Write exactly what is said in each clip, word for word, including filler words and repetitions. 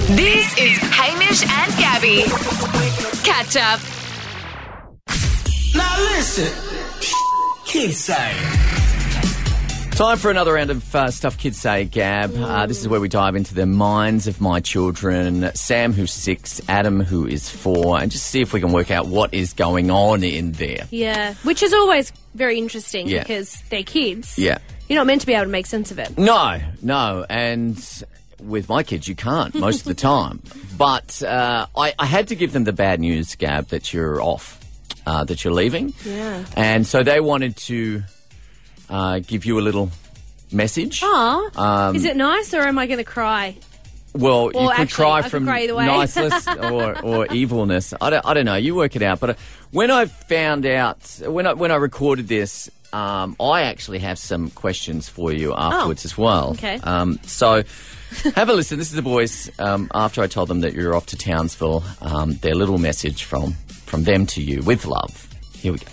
This is Hamish and Gabby. Catch up. Now listen, kids say. Time for another round of uh, Stuff Kids Say, Gab. Uh, this is where we dive into the minds of my children. Sam, who's six, Adam, who is four, and just see if we can work out what is going on in there. Yeah, which is always very interesting Yeah. because they're kids. Yeah. You're not meant to be able to make sense of it. No, no, and with my kids you can't most of the time. But uh, I, I had to give them the bad news, Gab, that you're off, uh, that you're leaving. Yeah. And so they wanted to uh, give you a little message. Aw, Um, is it nice or am I going to cry? Well, you Or could actually, cry I could from cry either way. niceness or, or evilness. I don't, I don't know. You work it out. But uh, when I found out, when I when I recorded this, um, I actually have some questions for you afterwards as well. okay. Um, so have a listen. This is the boys. Um, after I told them that you're off to Townsville, um, their little message from from them to you with love. Here we go.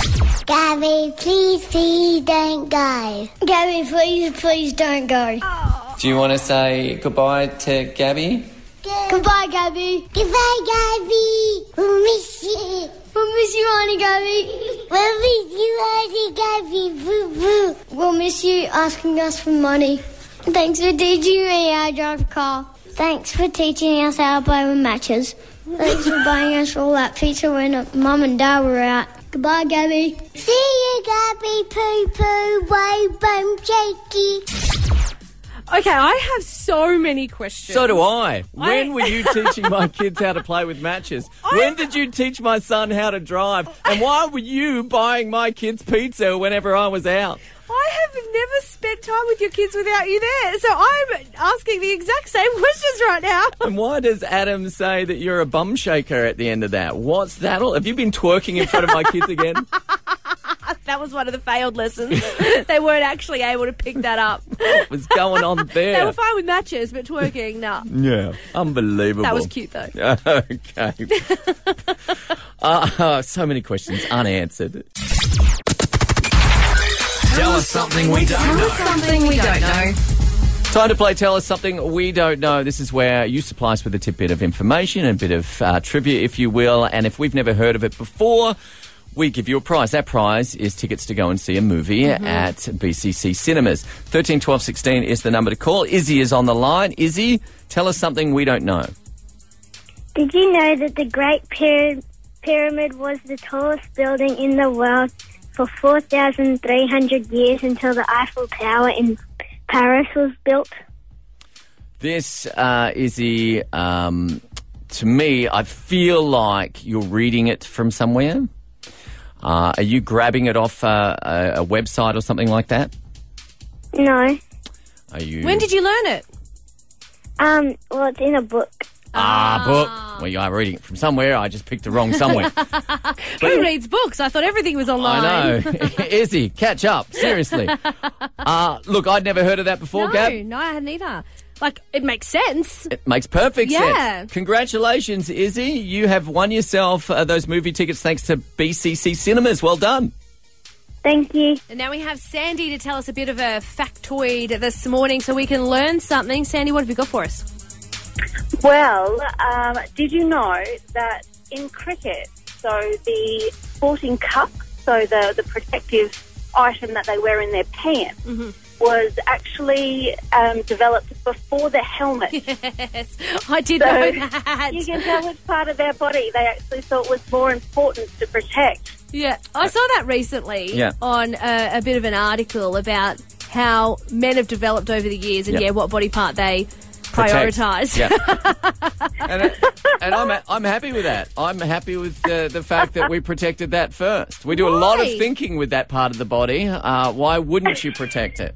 Gabby, please, please don't go. Gabby, please, please don't go. Do you want to say goodbye to Gabby? Goodbye, Gabby. Goodbye, Gabby. We'll miss you. We'll miss you, Auntie Gabby. We'll miss you, Auntie Gabby. Boo, boo. We'll miss you asking us for money. Thanks for teaching me how to drive a car. Thanks for teaching us how to play with matches. Thanks for buying us all that pizza when Mum and Dad were out. Goodbye, Gabby. See you, Gabby. Poo poo. Way bum shaky. Okay, I have so many questions. So do I. When I- were you teaching my kids how to play with matches? When did you teach my son how to drive? And why were you buying my kids pizza whenever I was out? I have never spent time with your kids without you there. So I'm asking the exact same questions right now. And why does Adam say that you're a bum shaker at the end of that? What's that all? Have you been twerking in front of my kids again? That was one of the failed lessons. They weren't actually able to pick that up. What was going on there? They were fine with matches, but twerking, no. Yeah, unbelievable. That was cute, though. Okay. uh, so many questions unanswered. Tell us something we don't Tell know. us something we don't know. Time to play Tell Us Something We Don't Know. This is where you supply us with a tidbit of information and a bit of uh, trivia, if you will. And if we've never heard of it before, we give you a prize. That prize is tickets to go and see a movie mm-hmm. at B C C Cinemas. thirteen twelve sixteen is the number to call. Izzy is on the line. Izzy, tell us something we don't know. Did you know that the Great Pyra- Pyramid was the tallest building in the world for four thousand three hundred years until the Eiffel Tower in Paris was built? This, uh, Izzy, um, to me, I feel like you're reading it from somewhere. Uh, are you grabbing it off uh, a, a website or something like that? No. Are you? When did you learn it? Um, well, it's in a book. Ah, book. Well, you are reading it from somewhere. I just picked the wrong somewhere. Who reads books? I thought everything was online. I know. Izzy, catch up. Seriously. Uh, look, I'd never heard of that before, No, Gab. no, I hadn't either. Like, it makes sense. It makes perfect Yeah. sense. Congratulations, Izzy. You have won yourself uh, those movie tickets thanks to B C C Cinemas. Well done. Thank you. And now we have Sandy to tell us a bit of a factoid this morning so we can learn something. Sandy, what have you got for us? Well, um, did you know that in cricket, so the sporting cup, so the, the protective item that they wear in their pants, Mm-hmm. was actually um, developed before the helmet. Yes, I did So know that. you can tell which part of their body they actually thought was more important to protect. Yeah, I saw that recently Yeah. on a, a bit of an article about how men have developed over the years and, Yep. yeah, what body part they Protect. prioritise. Yeah. and and I'm, I'm happy with that. I'm happy with uh, the fact that we protected that first. We do a lot of Why? thinking with that part of the body. Uh, why wouldn't you protect it?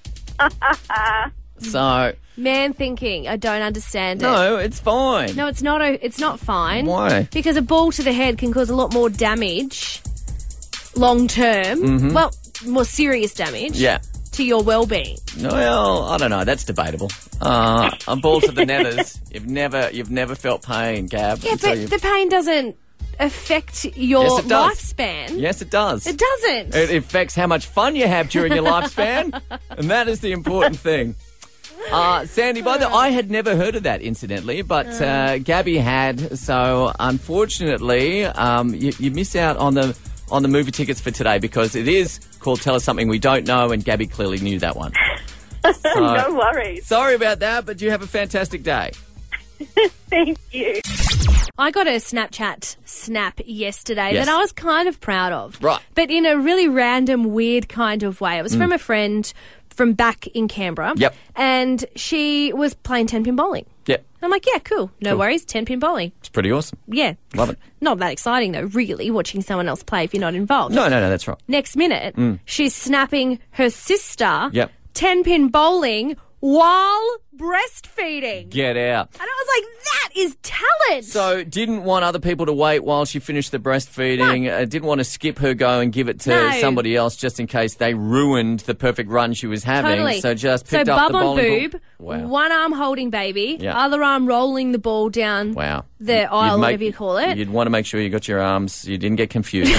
So, Man thinking, I don't understand it. no, it's fine. No, it's not. A, it's not fine. Why? Because a ball to the head can cause a lot more damage, long term. Well, more serious damage. Mm-hmm. Yeah. To your well-being. Well, I don't know. That's debatable. Uh, a ball to the nethers. You've never, you've never felt pain, Gab. Yeah, until but you've- the pain doesn't affect your Yes, it does. lifespan. Yes, it does. It doesn't. It affects how much fun you have during your lifespan, and that is the important thing. Uh, Sandy, by the I had never heard of that, incidentally, but uh, Gabby had. So, unfortunately, um, you, you miss out on the on the movie tickets for today because it is called Tell Us Something We Don't Know, and Gabby clearly knew that one. So, No worries. sorry about that, but you have a fantastic day. Thank you. I got a Snapchat snap yesterday Yes. that I was kind of proud of. Right. But in a really random, weird kind of way. It was from a friend from back in Canberra. Yep. And she was playing ten-pin bowling. Yep, And I'm like, yeah, cool. No Cool. worries. ten-pin bowling. it's pretty awesome. Yeah. Love it. Not that exciting, though, really, watching someone else play if you're not involved. No, no, no, that's right. Next minute, she's snapping her sister Yep. ten-pin bowling while breastfeeding. Get out. And I was like, that is talent. So, didn't want other people to wait while she finished the breastfeeding. Uh, didn't want to skip her go and give it to No. somebody else just in case they ruined the perfect run she was having. Totally. So, just So picked up bub the on bowling boob, ball. Wow. one arm holding baby, Yeah. other arm rolling the ball down Wow. the You'd aisle, make- whatever you call it. You'd want to make sure you got your arms, you didn't get confused.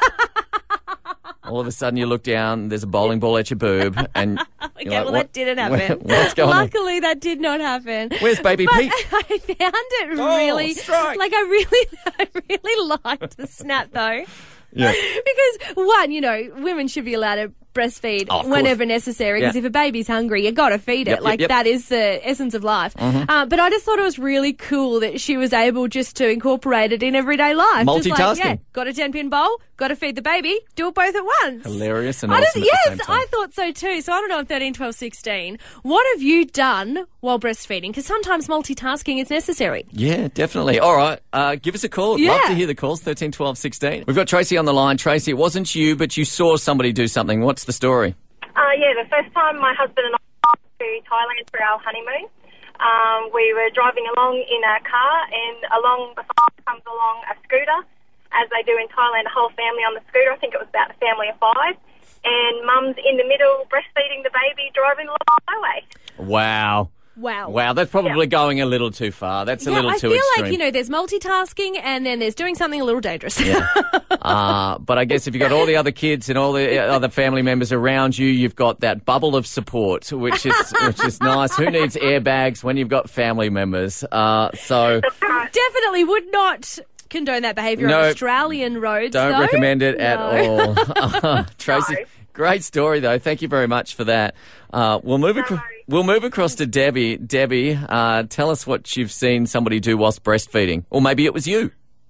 All of a sudden you look down, there's a bowling ball at your boob. and Okay, you're like, well, "What- that didn't happen. What's going on? Luckily, that did not happen. Where's baby But Pete? I found it Oh, really, strike. like I really, I really liked the snap though. Yeah. Because one, you know, women should be allowed to breastfeed Oh, of whenever necessary. Because Yeah. if a baby's hungry, you got to feed it. Yep, yep, like yep. that is the essence of life. Uh, but I just thought it was really cool that she was able just to incorporate it in everyday life. Just like, Multitasking. yeah, got a ten pin bowl, got to feed the baby, do it both at once. Hilarious and I awesome just, at the yes, same time. I thought so too. So I don't know, on thirteen, twelve, sixteen, what have you done while breastfeeding? Because sometimes multitasking is necessary. Yeah, definitely. All right, uh, give us a call. Yeah. Love to hear the calls, thirteen, twelve, sixteen. We've got Tracy on the line. Tracy, it wasn't you, but you saw somebody do something. What's the story? Uh, yeah, the first time my husband and I went to Thailand for our honeymoon, um, we were driving along in our car, and along beside comes along a scooter, as they do in Thailand, a whole family on the scooter. I think it was about a family of five. And mum's in the middle breastfeeding the baby driving along the highway. Wow. Wow. Wow, that's probably going a little too far. That's a Yeah, little I too feel extreme. like, you know, there's multitasking and then there's doing something a little dangerous. Yeah. uh, but I guess if you've got all the other kids and all the other family members around you, you've got that bubble of support, which is which is nice. Who needs airbags when you've got family members? Uh, so Definitely would not condone that behaviour No. on Australian roads, don't though. recommend it at No. all. Uh, Tracy, No. great story though. Thank you very much for that. Uh, we'll move acro- worries. we'll move across to Debbie. Debbie, uh, tell us what you've seen somebody do whilst breastfeeding, or maybe it was you.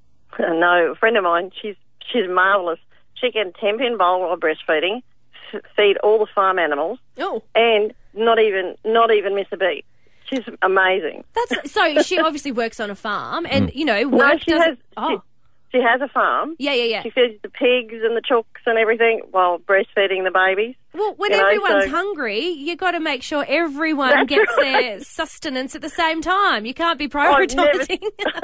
No, a friend of mine, she's she's marvellous. She can ten-pin bowl while breastfeeding, f- feed all the farm animals, Oh, and not even not even miss a beat. She's amazing. that's so. She obviously works on a farm, and you know, No, work she doesn't. has oh, she, she has a farm. yeah, yeah, yeah. She feeds the pigs and the chooks and everything while breastfeeding the babies. Well, when you know, everyone's so- hungry, you got to make sure everyone That's gets right. their sustenance at the same time. You can't be I've never, prioritising.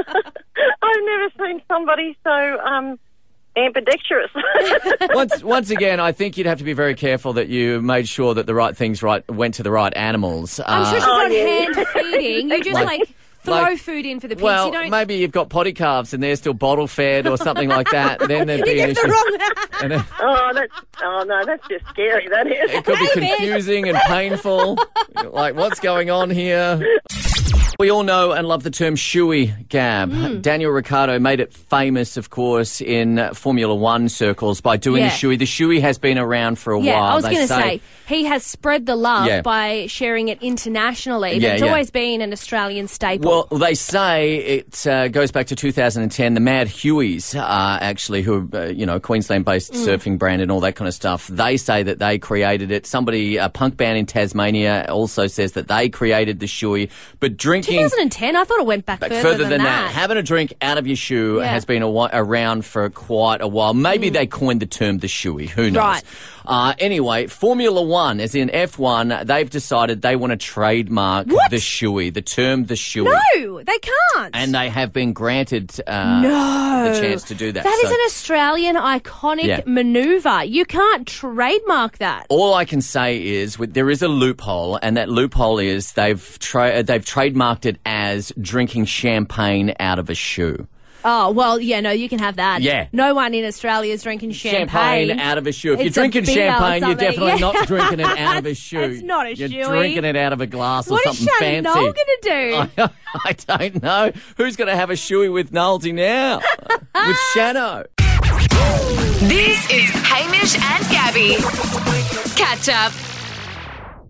I've never seen somebody so um, ambidextrous. once, once again, I think you'd have to be very careful that you made sure that the right things right went to the right animals. I'm sure she's Uh, Oh, not yeah. hand feeding. You just Like- like, throw like- food in for the pigs. well, you don't. maybe you've got potty calves and they're still bottle fed or something like that. Then there'd you be an get the issue. wrong. And then oh, that's oh no, that's just scary. That is. it could be Maybe. confusing and painful. Like, what's going on here? We all know and love the term shoey, Gab. Hmm. Daniel Ricciardo made it famous, of course, in Formula One circles by doing Yeah. the shoey. The shoey has been around for a Yeah, while. I was They going to say, he has spread the love Yeah. by sharing it internationally, but Yeah, it's yeah. always been an Australian staple. Well, they say it uh, goes back to two thousand ten. The Mad Hueys, uh, actually, who are, uh, you know, Queensland-based Mm. surfing brand and all that kind of stuff, they say that they created it. Somebody, a punk band in Tasmania, also says that they created the shoey. But drinking... twenty ten, I thought it went back, Back further, further, than, than, that. having a drink out of your shoe Yeah. has been a, whi- around for quite a while. Maybe they coined the term the shoey. Who knows? Right. Uh, anyway, Formula One, as in F one, they've decided they want to trademark What? the shoey, the term the shoey. No, they can't. And they have been granted uh, no. the chance to do that. That is So- an Australian iconic Yeah. manoeuvre. You can't trademark that. All I can say is with, there is a loophole, and that loophole is they've tra- they've trademarked it as drinking champagne out of a shoe. Oh, well, yeah, no, you can have that. Yeah. No one in Australia is drinking champagne. Champagne out of a shoe. If It's you're a drinking beer or champagne, you're something. definitely Yeah. not drinking it out of a shoe. It's not a You're shoey. drinking it out of a glass or What is something Shannon fancy. Noel going to do? I don't know. Who's going to have a shoey with Nolsey now? With Shano. This is Hamish and Gabby. Catch up.